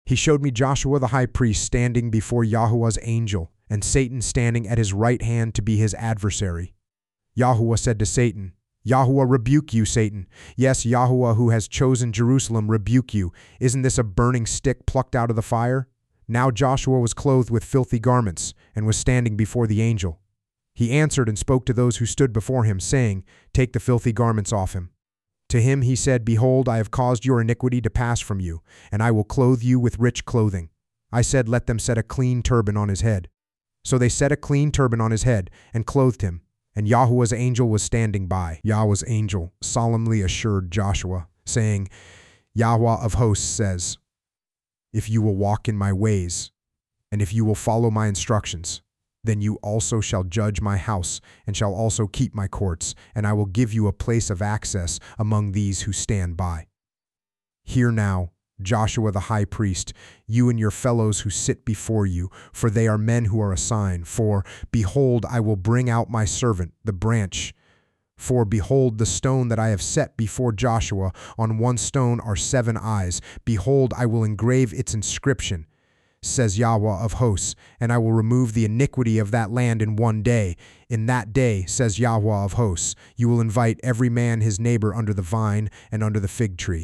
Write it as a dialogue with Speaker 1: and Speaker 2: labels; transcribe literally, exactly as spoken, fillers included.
Speaker 1: He showed me Joshua the high priest standing before Yahuwah's angel, and Satan standing at his right hand to be his adversary. Yahuwah said to Satan, Yahuwah rebuke you, Satan. Yes, Yahuwah who has chosen Jerusalem rebuke you. Isn't this a burning stick plucked out of the fire? Now Joshua was clothed with filthy garments, and was standing before the angel. He answered and spoke to those who stood before him, saying, Take the filthy garments off him. To him he said, Behold, I have caused your iniquity to pass from you, and I will clothe you with rich clothing. I said, Let them set a clean turban on his head. So they set a clean turban on his head, and clothed him. And Yahuwah's angel was standing by. Yahweh's angel solemnly assured Joshua, saying, Yahweh of hosts says, If you will walk in my ways, and if you will follow my instructions, then you also shall judge my house, and shall also keep my courts, and I will give you a place of access among these who stand by. Hear now, Joshua the high priest, you and your fellows who sit before you, for they are men who are a sign. For, behold, I will bring out my servant, the branch. For, behold, the stone that I have set before Joshua, on one stone are seven eyes. Behold, I will engrave its inscription, says Yahweh of hosts, and I will remove the iniquity of that land in one day. In that day, says Yahweh of hosts, you will invite every man his neighbor under the vine and under the fig tree.